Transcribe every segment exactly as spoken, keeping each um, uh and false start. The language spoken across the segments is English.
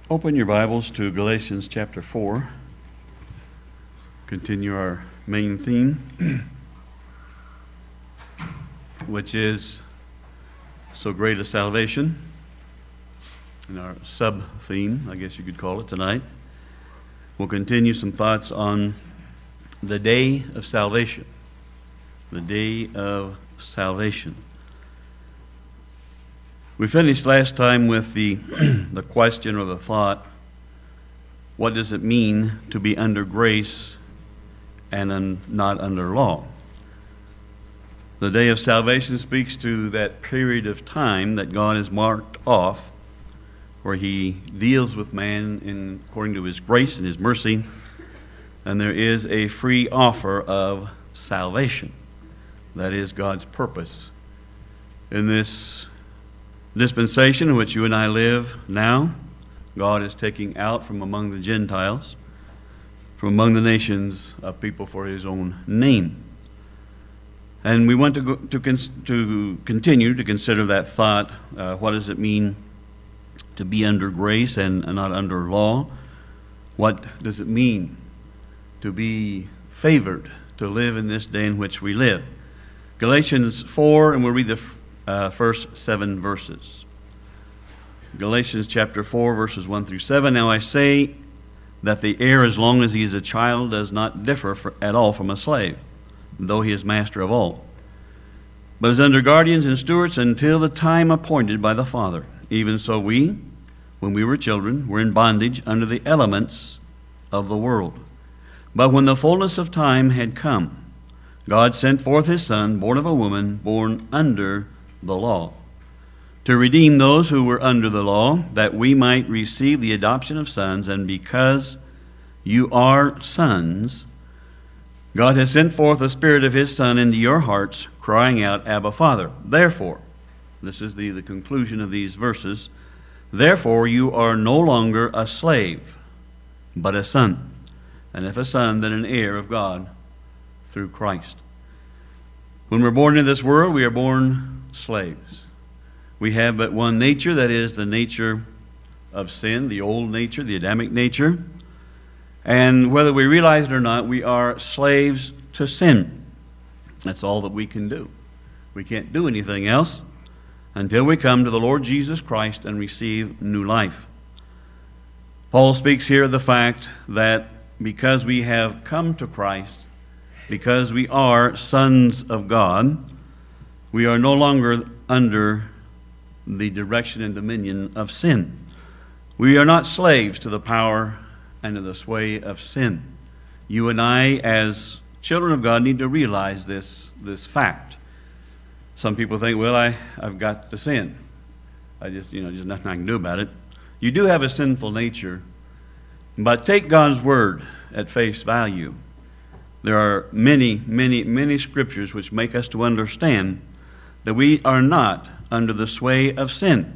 Open your Bibles to Galatians chapter four. Continue our main theme, which is so great a salvation, and our sub-theme, I guess you could call it tonight. We'll continue some thoughts on the day of salvation. The day of salvation. We finished last time with the the question or the thought, what does it mean to be under grace and un, not under law? The day of salvation speaks to that period of time that God has marked off where He deals with man in according to His grace and His mercy, and there is a free offer of salvation. That is God's purpose in this dispensation in which you and I live now. God is taking out from among the Gentiles, from among the nations, a people for His own name. And we want to go, to cons- to continue to consider that thought. Uh, what does it mean to be under grace and, and not under law? What does it mean to be favored, to live in this day in which we live? Galatians four, and we'll read the Uh, first seven verses. Galatians chapter four, verses one through seven. Now I say that the heir, as long as he is a child, does not differ for, at all from a slave, though he is master of all, but is under guardians and stewards until the time appointed by the Father. Even so we, when we were children, were in bondage under the elements of the world. But when the fullness of time had come, God sent forth His Son, born of a woman, born under the law, to redeem those who were under the law, that we might receive the adoption of sons. And because you are sons, God has sent forth the Spirit of His Son into your hearts, crying out, Abba, Father. Therefore, this is the, the conclusion of these verses, therefore you are no longer a slave, but a son, and if a son, then an heir of God through Christ. When we're born into this world, we are born slaves. We have but one nature, that is the nature of sin, the old nature, the Adamic nature. And whether we realize it or not, we are slaves to sin. That's all that we can do. We can't do anything else until we come to the Lord Jesus Christ and receive new life. Paul speaks here of the fact that because we have come to Christ, because we are sons of God, we are no longer under the direction and dominion of sin. We are not slaves to the power and to the sway of sin. You and I, as children of God, need to realize this, this fact. Some people think, well, I, I've got to sin. I just, you know, there's nothing I can do about it. You do have a sinful nature, but take God's word at face value. There are many, many, many scriptures which make us to understand that we are not under the sway of sin.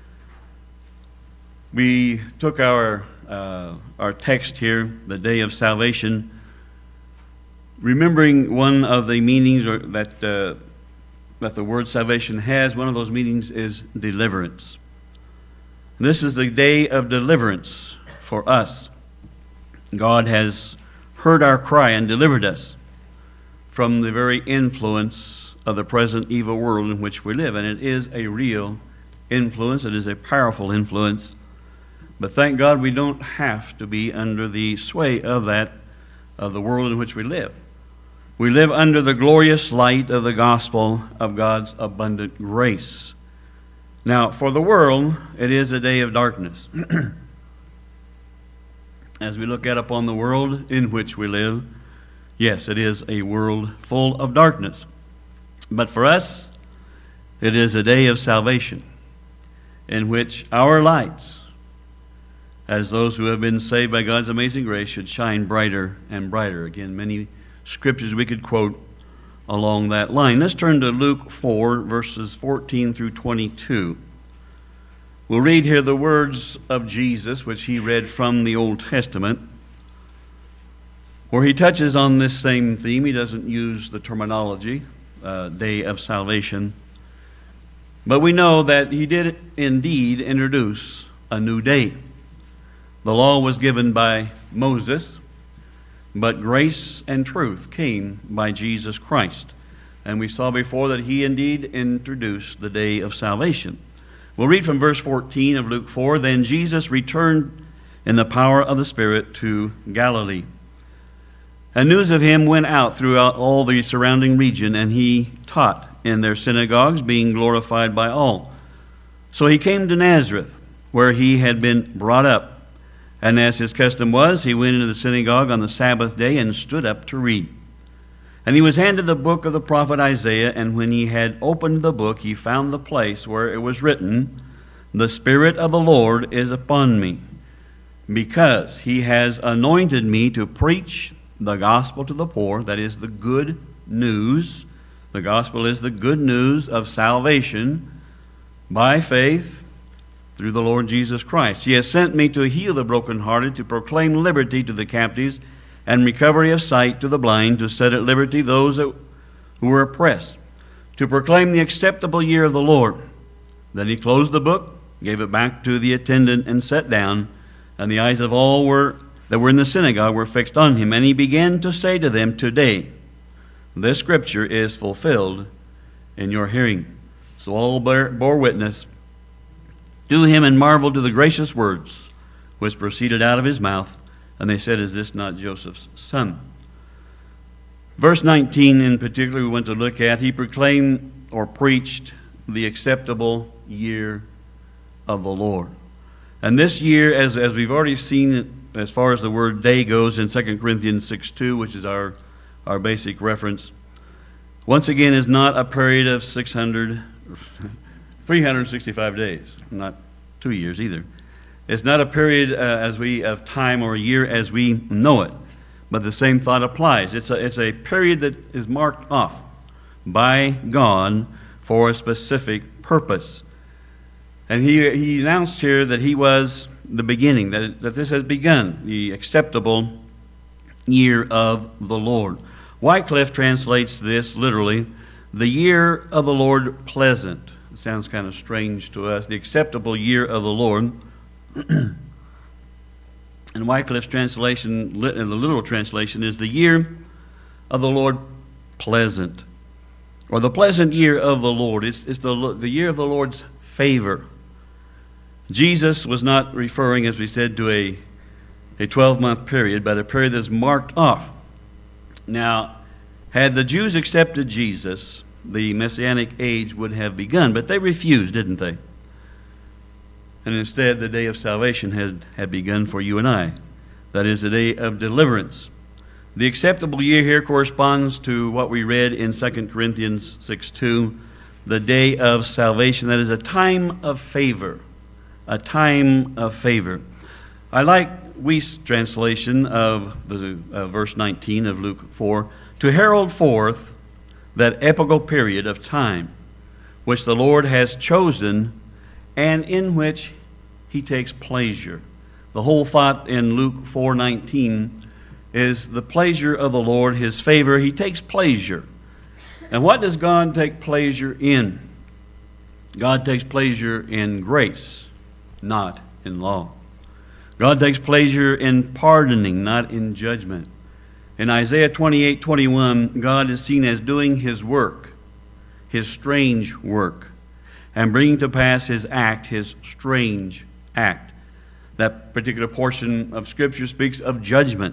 We took our uh, our text here, the day of salvation, remembering one of the meanings or that uh, that the word salvation has. One of those meanings is deliverance. This is the day of deliverance for us. God has heard our cry and delivered us from the very influence of the present evil world in which we live. And it is a real influence. It is a powerful influence. But thank God we don't have to be under the sway of that, of the world in which we live. We live under the glorious light of the gospel of God's abundant grace. Now, for the world, it is a day of darkness. As we look out upon the world in which we live, yes, it is a world full of darkness. But for us, it is a day of salvation in which our lights, as those who have been saved by God's amazing grace, should shine brighter and brighter. Again, many scriptures we could quote along that line. Let's turn to Luke four, verses fourteen through twenty-two. We'll read here the words of Jesus, which He read from the Old Testament, where He touches on this same theme. He doesn't use the terminology, uh, day of salvation. But we know that He did indeed introduce a new day. The law was given by Moses, but grace and truth came by Jesus Christ. And we saw before that He indeed introduced the day of salvation. We'll read from verse fourteen of Luke four. Then Jesus returned in the power of the Spirit to Galilee. And news of Him went out throughout all the surrounding region, and He taught in their synagogues, being glorified by all. So He came to Nazareth, where He had been brought up. And as His custom was, He went into the synagogue on the Sabbath day and stood up to read. And He was handed the book of the prophet Isaiah, and when He had opened the book, He found the place where it was written, The Spirit of the Lord is upon me, because He has anointed me to preach the gospel to the poor, that is, the good news. The gospel is the good news of salvation by faith through the Lord Jesus Christ. He has sent me to heal the brokenhearted, to proclaim liberty to the captives, and recovery of sight to the blind, to set at liberty those that, who were oppressed, to proclaim the acceptable year of the Lord. Then He closed the book, gave it back to the attendant, and sat down, and the eyes of all were that were in the synagogue were fixed on Him. And He began to say to them, Today this scripture is fulfilled in your hearing. So all bore, bore witness to Him, and marveled to the gracious words which proceeded out of His mouth. And they said, Is this not Joseph's son? Verse nineteen in particular we want to look at. He proclaimed or preached the acceptable year of the Lord. And this year, as, as we've already seen as far as the word day goes in Second Corinthians six two, which is our, our basic reference, once again is not a period of six hundred, three hundred sixty-five days, not two years either. It's not a period uh, as we of time or a year as we know it, but the same thought applies. It's a it's a period that is marked off by God for a specific purpose. And he he announced here that He was the beginning, that that this has begun, the acceptable year of the Lord. Wycliffe translates this literally, the year of the Lord pleasant. It sounds kind of strange to us. The acceptable year of the Lord. And Wycliffe's translation, the literal translation, is the year of the Lord pleasant, or the pleasant year of the Lord. It's, it's the, the year of the Lord's favor. Jesus was not referring, as we said, to a a twelve-month period, but a period that's marked off. Now, had the Jews accepted Jesus, the Messianic age would have begun, but they refused, didn't they? And instead, the day of salvation had, had begun for you and I. That is, the day of deliverance. The acceptable year here corresponds to what we read in Second Corinthians six two, the day of salvation. That is a time of favor. A time of favor. I like Wuest's translation of the uh, verse nineteen of Luke four, to herald forth that epochal period of time which the Lord has chosen and in which He takes pleasure. The whole thought in Luke four nineteen is the pleasure of the Lord, His favor. He takes pleasure. And what does God take pleasure in? God takes pleasure in grace, not in law. God takes pleasure in pardoning, not in judgment. In Isaiah twenty-eight twenty-one, God is seen as doing His work, His strange work, and bringing to pass His act, His strange act. That particular portion of Scripture speaks of judgment.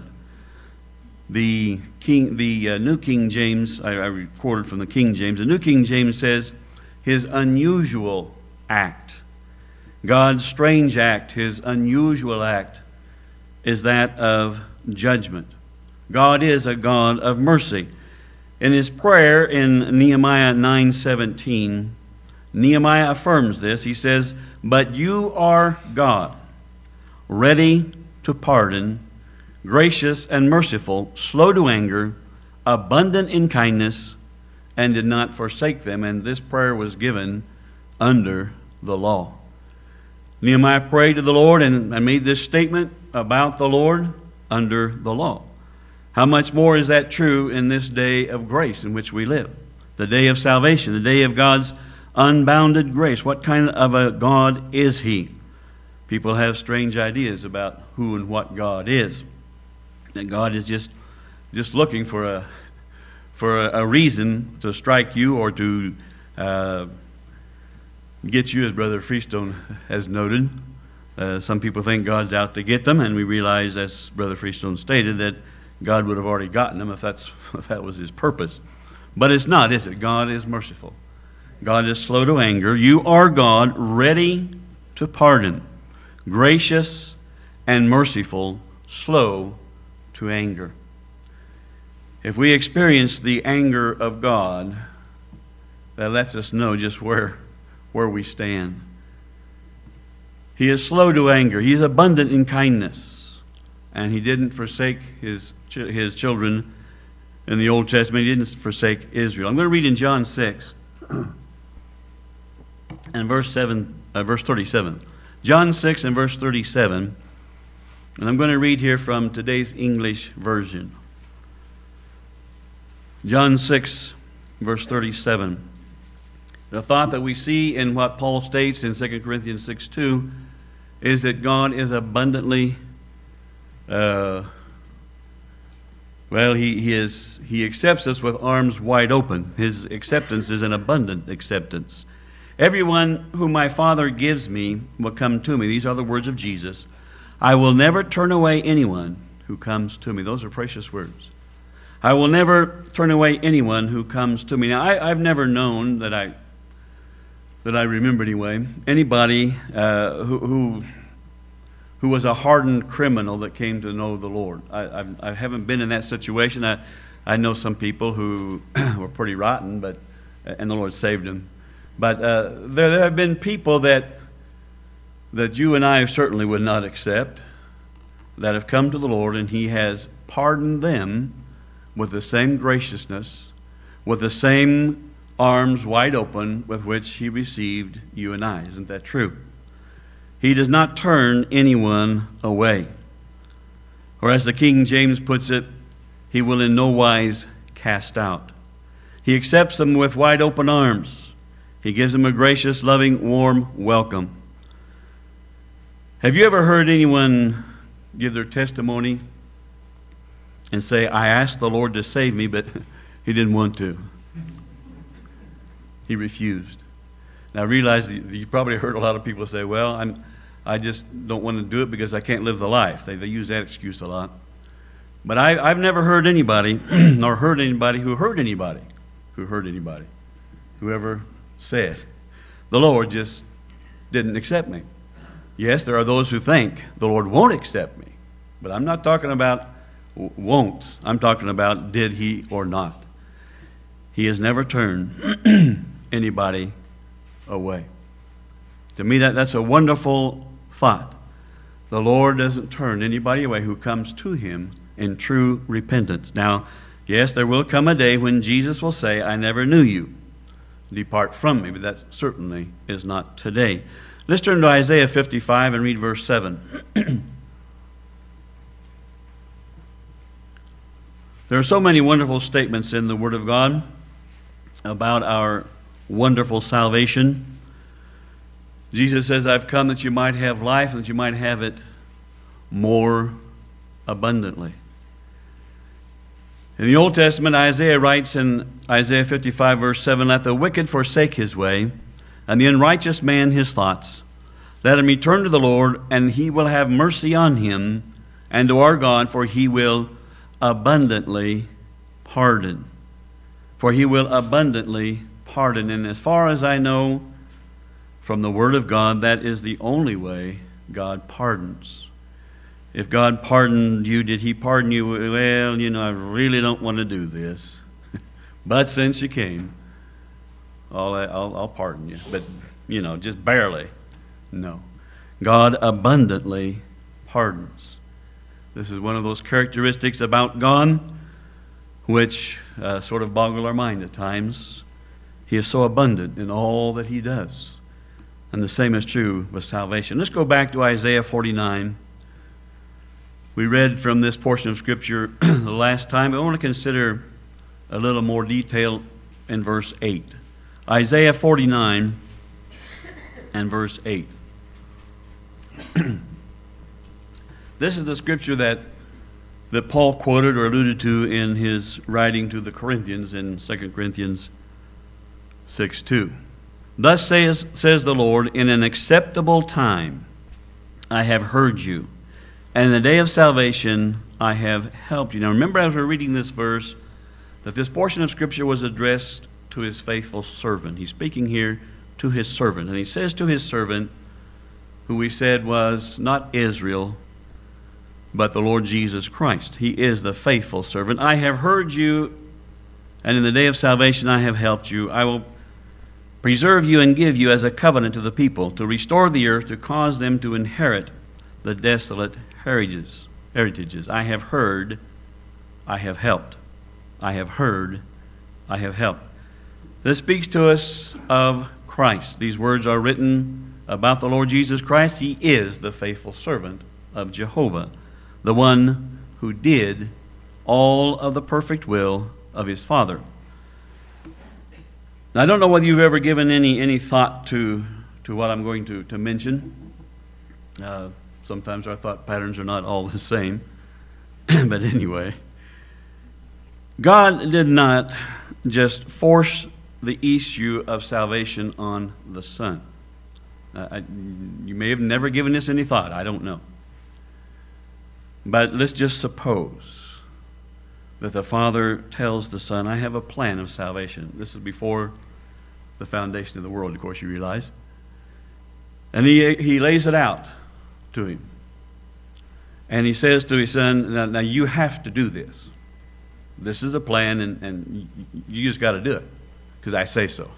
The King, the uh, New King James, I, I recorded from the King James, the New King James says, His unusual act. God's strange act, His unusual act, is that of judgment. God is a God of mercy. In his prayer in Nehemiah nine seventeen, Nehemiah affirms this. He says, But you are God, ready to pardon, gracious and merciful, slow to anger, abundant in kindness, and did not forsake them. And this prayer was given under the law. Nehemiah prayed to the Lord and, and made this statement about the Lord under the law. How much more is that true in this day of grace in which we live? The day of salvation, the day of God's unbounded grace. What kind of a God is He? People have strange ideas about who and what God is. That God is just just looking for a for a, a reason to strike you or to uh, get you, as Brother Freestone has noted. Uh, some people think God's out to get them, and we realize, as Brother Freestone stated, that God would have already gotten them if that's if that was His purpose. But it's not, is it? God is merciful. God is slow to anger. You are God, ready to pardon, gracious and merciful, slow to anger. If we experience the anger of God, that lets us know just where, where we stand. He is slow to anger. He is abundant in kindness. And He didn't forsake His, his children in the Old Testament. He didn't forsake Israel. I'm going to read in John six and verse seven, uh, verse thirty-seven. John six and verse thirty-seven. And I'm going to read here from today's English version. John six, verse thirty-seven. The thought that we see in what Paul states in Second Corinthians six two is that God is abundantly, uh, well, he, he is He accepts us with arms wide open. His acceptance is an abundant acceptance. Everyone whom my Father gives me will come to me. These are the words of Jesus. I will never turn away anyone who comes to me. Those are precious words. I will never turn away anyone who comes to me. Now, I, I've never known that I that I remember anyway anybody uh, who, who who was a hardened criminal that came to know the Lord. I, I've, I haven't been in that situation. I I know some people who were pretty rotten, but and the Lord saved them. But uh, there there have been people that that you and I certainly would not accept that have come to the Lord, and He has pardoned them with the same graciousness, with the same arms wide open with which He received you and I. Isn't that true? He does not turn anyone away. Or as the King James puts it, He will in no wise cast out. He accepts them with wide open arms. He gives them a gracious, loving, warm welcome. Have you ever heard anyone give their testimony and say, I asked the Lord to save me, but He didn't want to? He refused. Now I realize that you probably heard a lot of people say, well, I'm, I just don't want to do it because I can't live the life. They, they use that excuse a lot. But I, I've never heard anybody, nor heard anybody who heard anybody, who heard anybody, whoever said, the Lord just didn't accept me. Yes, there are those who think the Lord won't accept me. But I'm not talking about won't. I'm talking about did He or not. He has never turned anybody away. To me, that, that's a wonderful thought. The Lord doesn't turn anybody away who comes to Him in true repentance. Now, yes, there will come a day when Jesus will say, I never knew you. Depart from me. But that certainly is not today. Let's turn to Isaiah fifty-five and read verse seven. There are so many wonderful statements in the Word of God about our wonderful salvation. Jesus says, I've come that you might have life and that you might have it more abundantly. In the Old Testament, Isaiah writes in Isaiah fifty-five, verse seven, let the wicked forsake his way, and the unrighteous man his thoughts. Let him return to the Lord, and He will have mercy on him, and to our God, for He will abundantly pardon. For He will abundantly pardon. And as far as I know from the Word of God, that is the only way God pardons. If God pardoned you, did He pardon you? Well, you know, I really don't want to do this. But since you came, I'll, I'll, I'll pardon you. But, you know, just barely. No. God abundantly pardons. This is one of those characteristics about God which uh, sort of boggle our mind at times. He is so abundant in all that He does. And the same is true with salvation. Let's go back to Isaiah forty-nine. We read from this portion of Scripture the last time, but I want to consider a little more detail in verse eight. Isaiah forty-nine and verse eight. This is the scripture that that Paul quoted or alluded to in his writing to the Corinthians in Second Corinthians six two. Thus says, says the Lord, in an acceptable time I have heard you, and in the day of salvation I have helped you. Now remember, as we're reading this verse, that this portion of Scripture was addressed to his faithful servant. He's speaking here to his servant. And he says to his servant, who we said was not Israel, but the Lord Jesus Christ. He is the faithful servant. I have heard you, and in the day of salvation I have helped you. I will preserve you and give you as a covenant to the people, to restore the earth, to cause them to inherit the desolate heritages. heritages. I have heard, I have helped. I have heard, I have helped. This speaks to us of Christ. These words are written about the Lord Jesus Christ. He is the faithful servant of Jehovah, the one who did all of the perfect will of his Father. Now, I don't know whether you've ever given any, any thought to, to what I'm going to, to mention. Uh, sometimes our thought patterns are not all the same. But anyway, God did not just force the issue of salvation on the Son. Uh, I, you may have never given this any thought. I don't know. But let's just suppose that the Father tells the Son, I have a plan of salvation. This is before the foundation of the world, of course, you realize. And he, he lays it out to him. And he says to his son, now, now you have to do this. This is a plan, and, and you just got to do it, because I say so.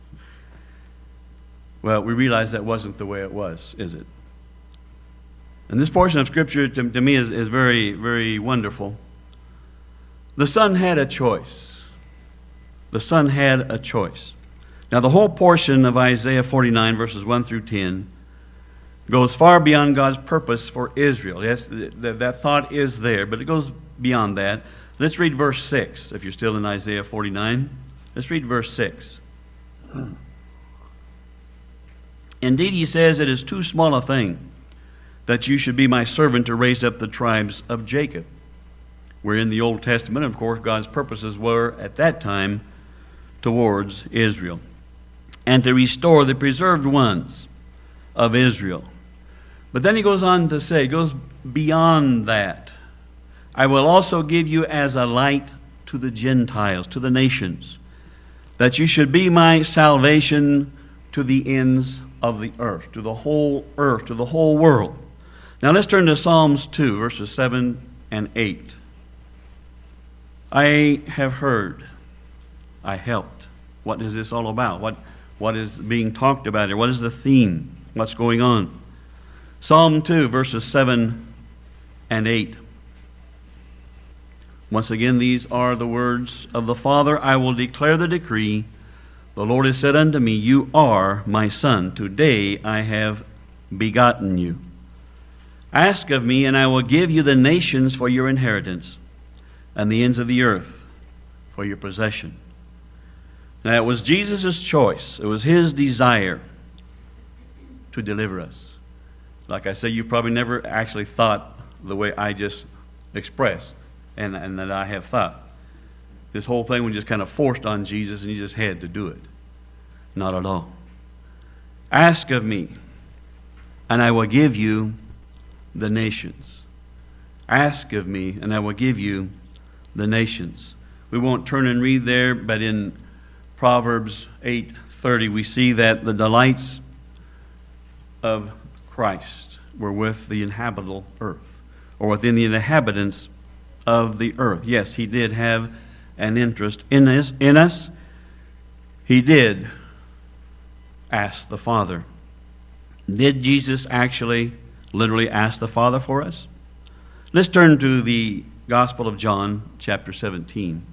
Well, we realize that wasn't the way it was, is it? And this portion of Scripture, to, to me, is, is very, very wonderful. The Son had a choice. The Son had a choice. Now, the whole portion of Isaiah forty-nine, verses one through ten, goes far beyond God's purpose for Israel. Yes, that, that thought is there, but it goes beyond that. Let's read verse six, if you're still in Isaiah forty-nine. Let's read verse six. Indeed, he says, it is too small a thing that you should be my servant to raise up the tribes of Jacob. Where in the Old Testament, of course, God's purposes were at that time towards Israel. And to restore the preserved ones of Israel. But then he goes on to say, goes beyond that. I will also give you as a light to the Gentiles, to the nations, that you should be my salvation to the ends of the earth, to the whole earth, to the whole world. Now let's turn to Psalms two, verses seven and eight. I have heard, I helped. What is this all about? What, what is being talked about here? What is the theme? What's going on? Psalm two, verses seven and eight. Once again, these are the words of the Father. I will declare the decree. The Lord has said unto me, you are my son. Today I have begotten you. Ask of me, and I will give you the nations for your inheritance, and the ends of the earth for your possession. Now, it was Jesus' choice. It was his desire to deliver us. Like I say, you probably never actually thought the way I just expressed and, and that I have thought. This whole thing was just kind of forced on Jesus, and he just had to do it. Not at all. Ask of me, and I will give you the nations. Ask of me, and I will give you the nations. We won't turn and read there, but in Proverbs eight thirty, we see that the delights of Christ were with the inhabitable earth, or within the inhabitants of the earth. Yes, he did have an interest in us. In us. He did ask the Father. Did Jesus actually, literally ask the Father for us? Let's turn to the Gospel of John, chapter seventeen.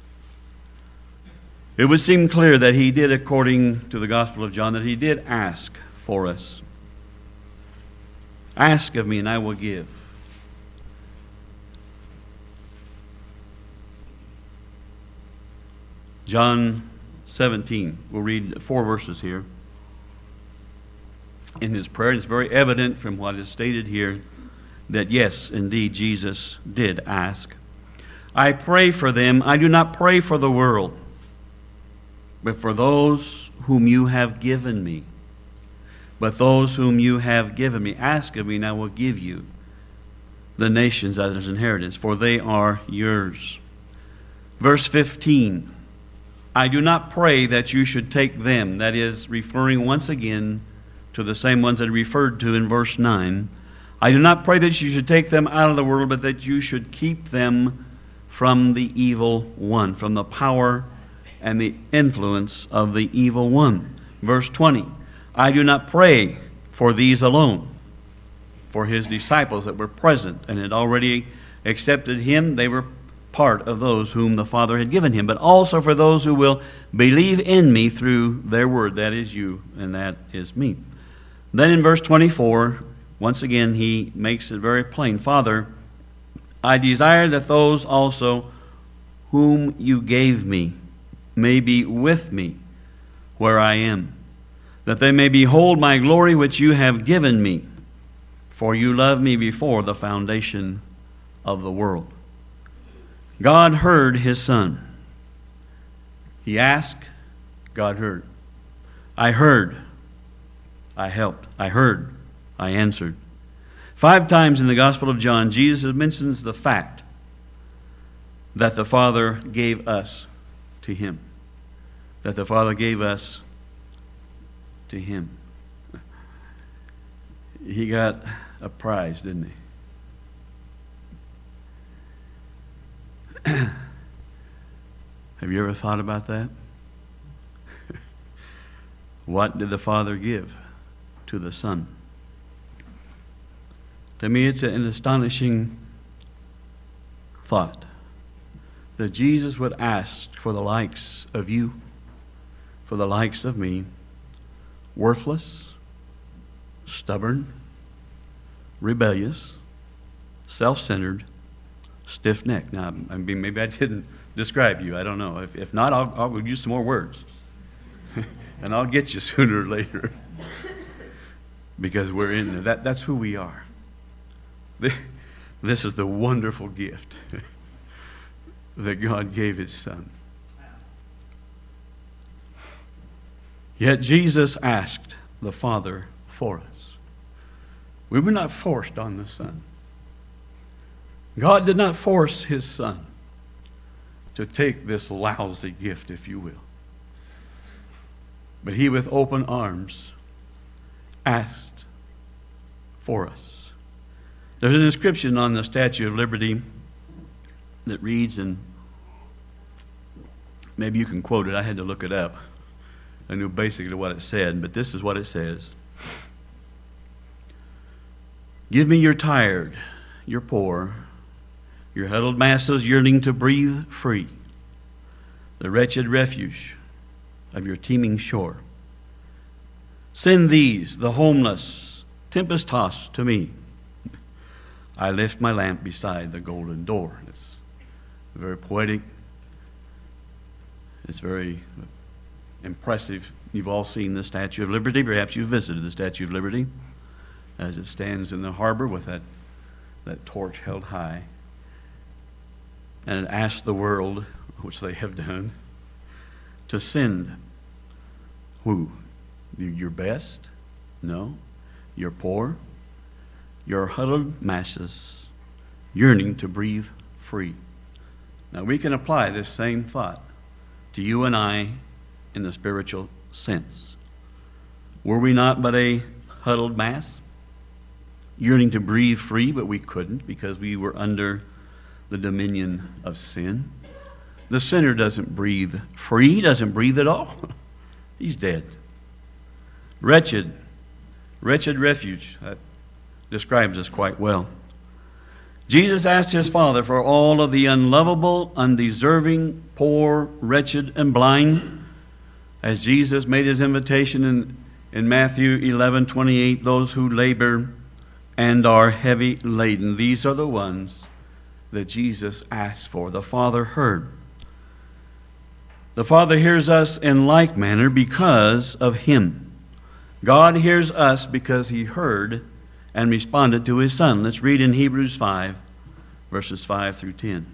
It would seem clear that he did, according to the Gospel of John, that he did ask for us. Ask of me, and I will give. John seventeen. We'll read four verses here. in his prayer. It's very evident from what is stated here that yes, indeed, Jesus did ask. I pray for them. I do not pray for the world, but for those whom you have given me. But those whom you have given me, ask of me, and I will give you the nations as an inheritance, for they are yours. Verse fifteen, I do not pray that you should take them. That is, referring once again to the same ones that are referred to in verse nine. I do not pray that you should take them out of the world, but that you should keep them from the evil one, from the power and the influence of the evil one. Verse twenty, I do not pray for these alone, for his disciples that were present and had already accepted him. They were part of those whom the Father had given him, but also for those who will believe in me through their word. That is you, and that is me. Then in verse twenty-four, once again he makes it very plain. Father, I desire that those also whom you gave me may be with me where I am, that they may behold my glory which you have given me, for you loved me before the foundation of the world. God heard his Son. He asked, God heard. I heard, I helped. I heard, I answered. Five times in the Gospel of John, Jesus mentions the fact that the Father gave us to him. That the Father gave us to him. He got a prize, didn't he? Have you ever thought about that? What did the Father give to the Son? To me, it's an astonishing thought that Jesus would ask for the likes of you, for the likes of me, worthless, stubborn, rebellious, self-centered, stiff-necked. Now, I mean, maybe I didn't describe you. I don't know. If, if not, I'll, I'll use some more words. And I'll get you sooner or later. Because we're in there. That, that's who we are. This is the wonderful gift that God gave his Son. Yet Jesus asked the Father for us. We were not forced on the Son. God did not force his Son to take this lousy gift, if you will. But he, with open arms, asked for us. There's an inscription on the Statue of Liberty that reads, and maybe you can quote it. I had to look it up. I knew basically what it said, but this is what it says. Give me your tired, your poor, your huddled masses yearning to breathe free, the wretched refuge of your teeming shore. Send these, the homeless, tempest-tossed, to me. I lift my lamp beside the golden door. It's very poetic. It's very impressive. You've all seen the Statue of Liberty. Perhaps you've visited the Statue of Liberty as it stands in the harbor with that, that torch held high. And it asks the world, which they have done, to send who? Your best? No. Your poor? Your huddled masses yearning to breathe free. Now we can apply this same thought to you and I in the spiritual sense. Were we not but a huddled mass, yearning to breathe free, but we couldn't because we were under the dominion of sin? The sinner doesn't breathe free, he doesn't breathe at all. He's dead. Wretched, wretched refuge. That describes us quite well. Jesus asked his Father for all of the unlovable, undeserving, poor, wretched, and blind. As Jesus made his invitation in, in Matthew eleven twenty-eight, those who labor and are heavy laden. These are the ones that Jesus asked for. The Father heard. The Father hears us in like manner because of him. God hears us because He heard and responded to His Son. Let's read in Hebrews five, verses five through ten.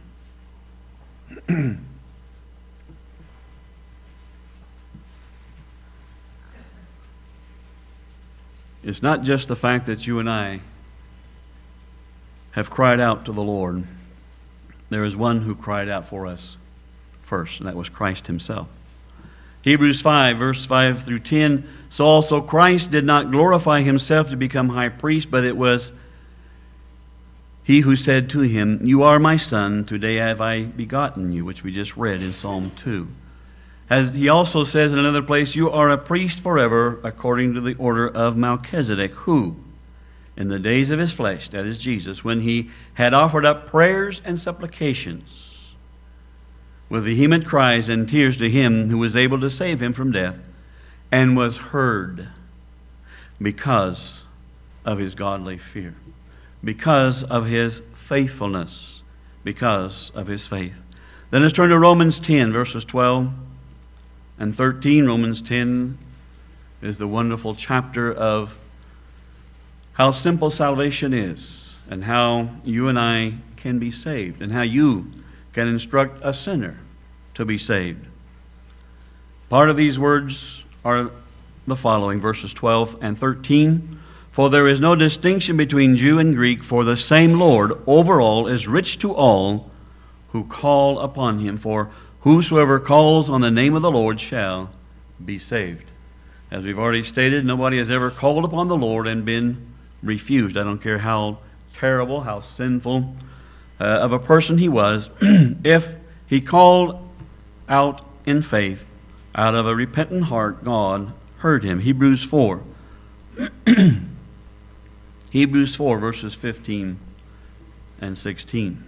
It's not just the fact that you and I have cried out to the Lord. There is one who cried out for us first, and that was Christ Himself. Hebrews five, verse five through ten. So also Christ did not glorify Himself to become high priest, but it was He who said to Him, "You are my Son, today have I begotten you," which we just read in Psalm two. As He also says in another place, "You are a priest forever, according to the order of Melchizedek, who, in the days of His flesh," that is Jesus, "when He had offered up prayers and supplications with vehement cries and tears to Him who was able to save him from death, and was heard because of His godly fear, because of His faithfulness, because of His faith." Then let's turn to Romans ten, verses twelve and thirteen. Romans ten is the wonderful chapter of how simple salvation is, and how you and I can be saved, and how you can instruct a sinner to be saved. Part of these words are the following, verses twelve and thirteen. "For there is no distinction between Jew and Greek, for the same Lord over all is rich to all who call upon Him. For whosoever calls on the name of the Lord shall be saved." As we've already stated, nobody has ever called upon the Lord and been refused. I don't care how terrible, how sinful uh, of a person he was. If he called out in faith, out of a repentant heart, God heard him. Hebrews four. Hebrews four, verses fifteen and sixteen.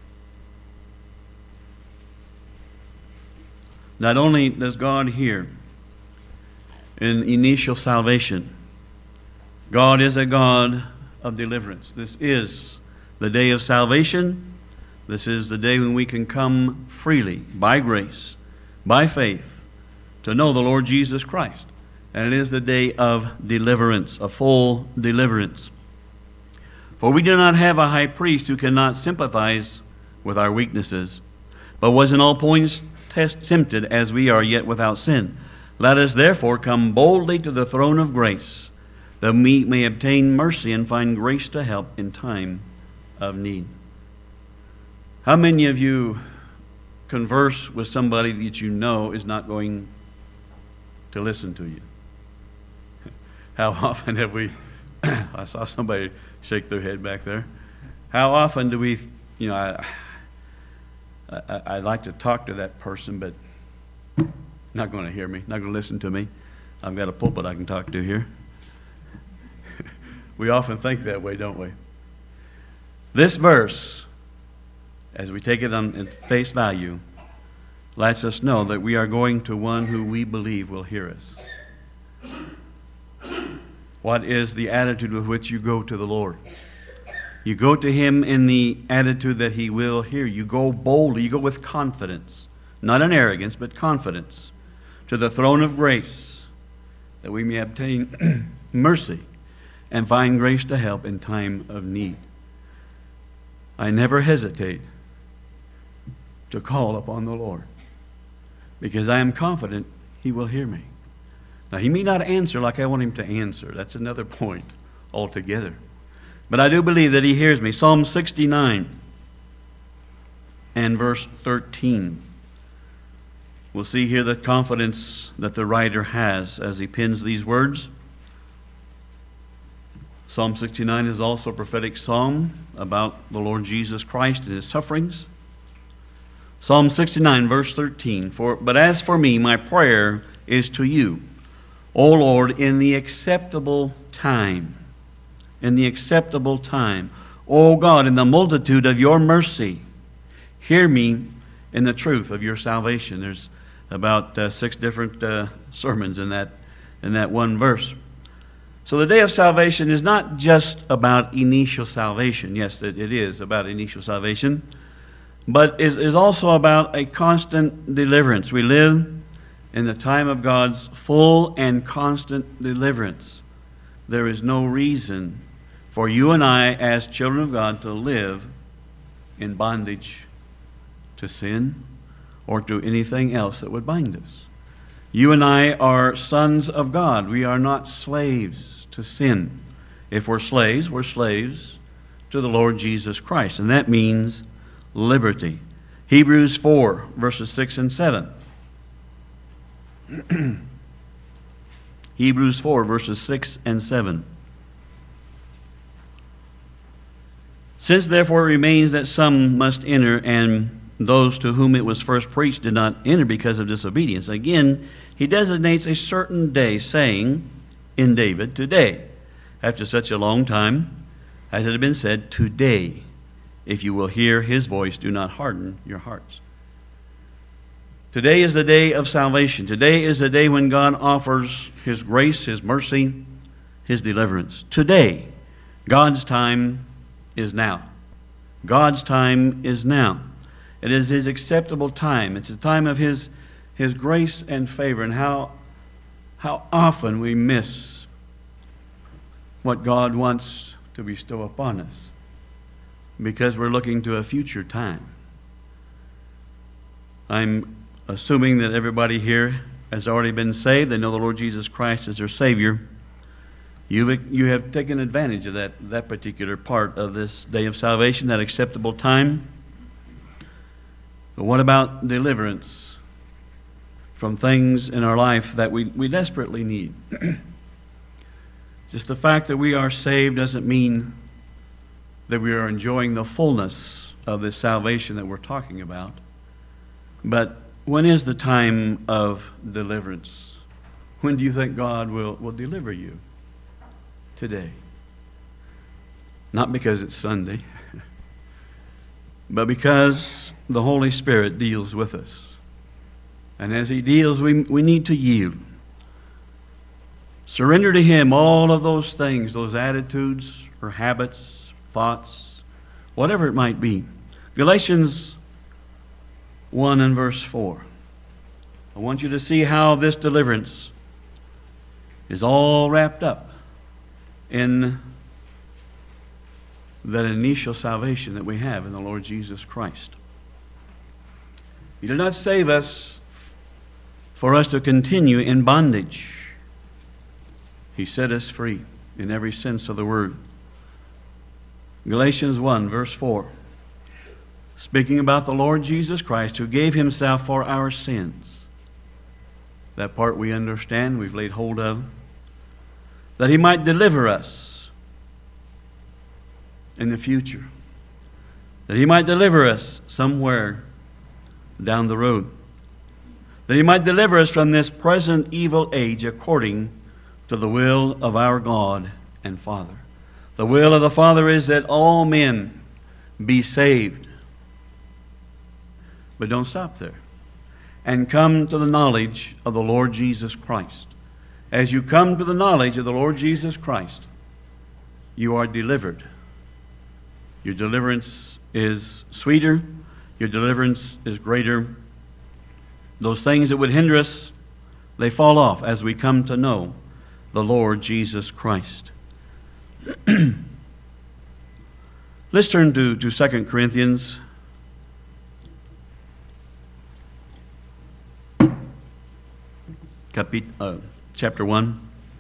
Not only does God hear in initial salvation, God is a God of deliverance. This is the day of salvation. This is the day when we can come freely, by grace, by faith, to know the Lord Jesus Christ. And it is the day of deliverance, a full deliverance. For we do not have a high priest who cannot sympathize with our weaknesses, but was in all points test, tempted as we are, yet without sin. Let us therefore come boldly to the throne of grace, that we may obtain mercy and find grace to help in time of need. How many of you converse with somebody that you know is not going to listen to you? How often have we... I saw somebody shake their head back there. How often do we... You know, I, I, I like to talk to that person, but not going to hear me, not going to listen to me. I've got a pulpit I can talk to here. We often think that way, don't we? This verse, as we take it on at face value, lets us know that we are going to one who we believe will hear us. What is the attitude with which you go to the Lord? You go to Him in the attitude that He will hear. You go boldly, you go with confidence, not in arrogance, but confidence, to the throne of grace, that we may obtain mercy and find grace to help in time of need. I never hesitate to call upon the Lord, because I am confident He will hear me. Now, He may not answer like I want Him to answer. That's another point altogether. But I do believe that He hears me. Psalm sixty-nine and verse thirteen. We'll see here the confidence that the writer has as he pens these words. Psalm sixty-nine is also a prophetic psalm about the Lord Jesus Christ and His sufferings. Psalm sixty-nine, verse thirteen. For, but as for me, my prayer is to you, O Lord, in the acceptable time. In the acceptable time. O God, in the multitude of your mercy, hear me in the truth of your salvation. There's about uh, six different uh, sermons in that in that one verse. So the day of salvation is not just about initial salvation. Yes, it, it is about initial salvation, but is, is also about a constant deliverance. We live in the time of God's full and constant deliverance, there is no reason for you and I as children of God to live in bondage to sin or to anything else that would bind us. You and I are sons of God. We are not slaves to sin. If we're slaves, we're slaves to the Lord Jesus Christ, and that means liberty. Hebrews four, verses six and seven. Hebrews four, verses six and seven. Since therefore it remains that some must enter, and those to whom it was first preached did not enter because of disobedience. Again, he designates a certain day, saying in David, today, after such a long time, as it had been said, today, if you will hear his voice, do not harden your hearts. Today is the day of salvation. Today is the day when God offers his grace, his mercy, his deliverance. Today, God's time is now. God's time is now. It is his acceptable time. It's a time of his, his grace and favor. And how, how often we miss what God wants to bestow upon us because we're looking to a future time. I'm assuming that everybody here has already been saved. They know the Lord Jesus Christ as their Savior. You you have taken advantage of that, that particular part of this day of salvation, that acceptable time. But what about deliverance from things in our life that we, we desperately need? Just the fact that we are saved doesn't mean that we are enjoying the fullness of this salvation that we're talking about. But when is the time of deliverance? When do you think God will, will deliver you? Today. Not because it's Sunday, but because the Holy Spirit deals with us. And as he deals, we, we need to yield. Surrender to him all of those things, those attitudes or habits, thoughts, whatever it might be. Galatians one and verse four. I want you to see how this deliverance is all wrapped up in that initial salvation that we have in the Lord Jesus Christ. He did not save us for us to continue in bondage. He set us free in every sense of the word. Galatians one, verse four. Speaking about the Lord Jesus Christ, who gave himself for our sins. That part we understand, we've laid hold of. That he might deliver us in the future. That he might deliver us somewhere down the road. That he might deliver us from this present evil age according to the will of our God and Father. The will of the Father is that all men be saved. But don't stop there. And come to the knowledge of the Lord Jesus Christ. As you come to the knowledge of the Lord Jesus Christ, you are delivered. Your deliverance is sweeter. Your deliverance is greater. Those things that would hinder us, they fall off as we come to know the Lord Jesus Christ. Let's turn to, to Second Corinthians. Capit, uh, chapter one.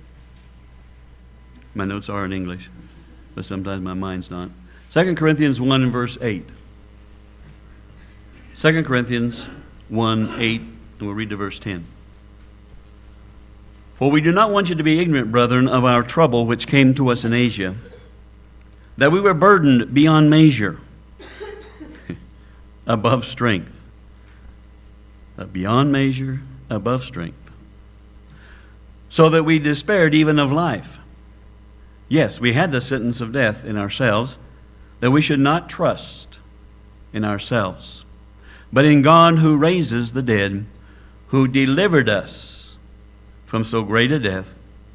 My notes are in English, but sometimes my mind's not. Second Corinthians one and verse eight. Second Corinthians one, eight, and we'll read to verse ten. For we do not want you to be ignorant, brethren, of our trouble which came to us in Asia, that we were burdened beyond measure, above strength. Uh, beyond measure, above strength. So that we despaired even of life. Yes, we had the sentence of death in ourselves, that we should not trust in ourselves, but in God who raises the dead, who delivered us from so great a death.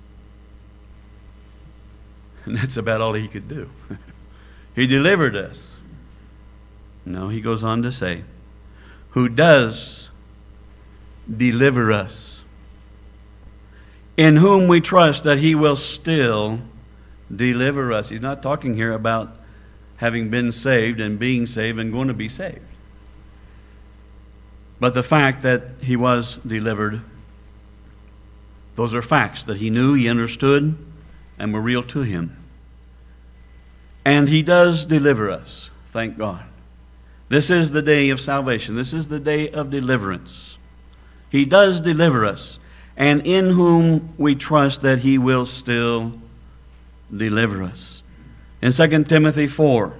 And that's about all he could do. He delivered us. No, he goes on to say, who does deliver us, in whom we trust that He will still deliver us. He's not talking here about having been saved and being saved and going to be saved, but the fact that He was delivered. Those are facts that He knew, He understood, and were real to Him. And He does deliver us, thank God. This is the day of salvation. This is the day of deliverance. He does deliver us, and in whom we trust that He will still deliver us. In Second Timothy four,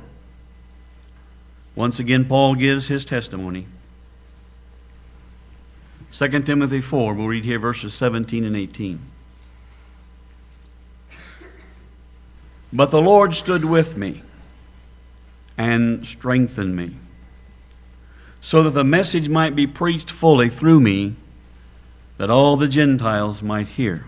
once again Paul gives his testimony. Second Timothy four, we'll read here verses seventeen and eighteen. But the Lord stood with me and strengthened me, so that the message might be preached fully through me, that all the Gentiles might hear.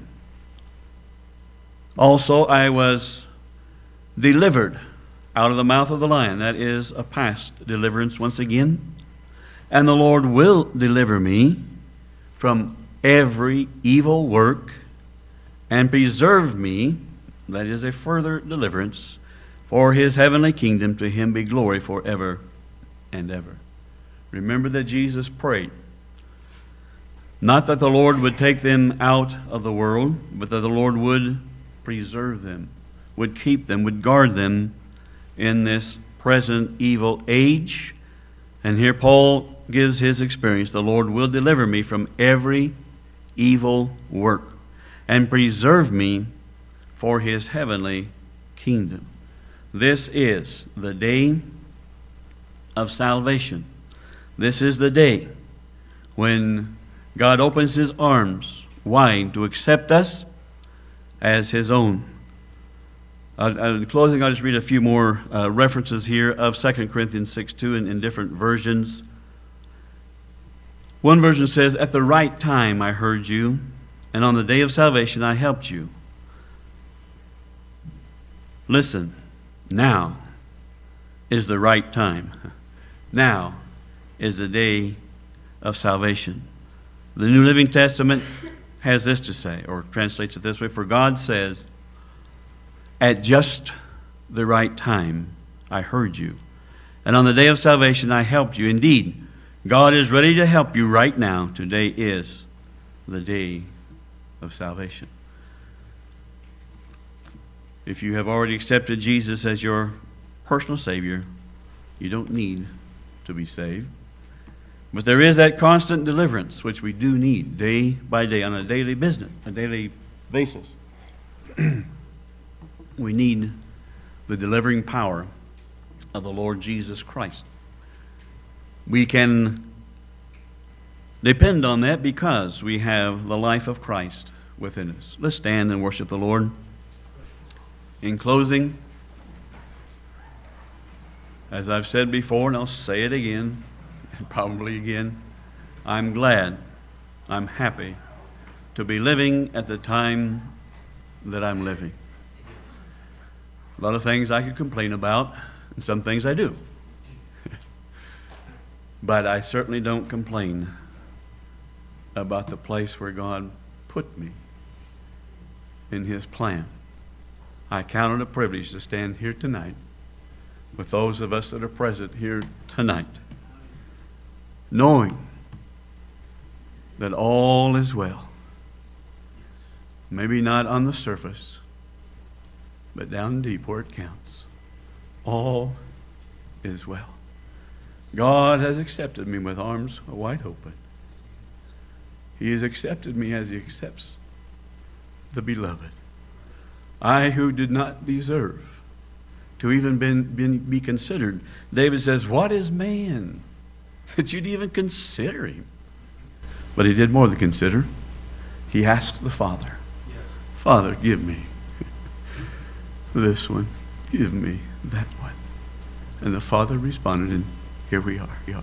Also I was delivered out of the mouth of the lion. That is a past deliverance once again. And the Lord will deliver me from every evil work and preserve me, that is a further deliverance, for His heavenly kingdom. To Him be glory forever and ever. Remember that Jesus prayed, not that the Lord would take them out of the world, but that the Lord would preserve them, would keep them, would guard them in this present evil age. And here Paul gives his experience. The Lord will deliver me from every evil work and preserve me for His heavenly kingdom. This is the day of salvation. This is the day when God opens His arms wide to accept us as His own. Uh, in closing, I'll just read a few more uh, references here of Second Corinthians six two in, in different versions. One version says, "At the right time I heard you, and on the day of salvation I helped you." Listen, now is the right time. Now is the day of salvation. The New Living Testament has this to say, or translates it this way: "For God says, at just the right time I heard you, and on the day of salvation I helped you." Indeed, God is ready to help you right now. Today is the day of salvation. If you have already accepted Jesus as your personal Savior, you don't need to be saved. But there is that constant deliverance which we do need day by day, on a daily business, a daily basis. We need the delivering power of the Lord Jesus Christ. We can depend on that because we have the life of Christ within us. Let's stand and worship the Lord. In closing, as I've said before, and I'll say it again, and probably again, I'm glad, I'm happy to be living at the time that I'm living. A lot of things I could complain about, and some things I do. But I certainly don't complain about the place where God put me in His plan. I count it a privilege to stand here tonight with those of us that are present here tonight, knowing that all is well. Maybe not on the surface, but down deep where it counts. All is well. God has accepted me with arms wide open. He has accepted me as He accepts the beloved. I who did not deserve to even been, been, be considered. David says, what is man that you'd even consider him? But he did more than consider. He asked the Father, yes. Father, give me this one. Give me that one. And the Father responded, and here we are.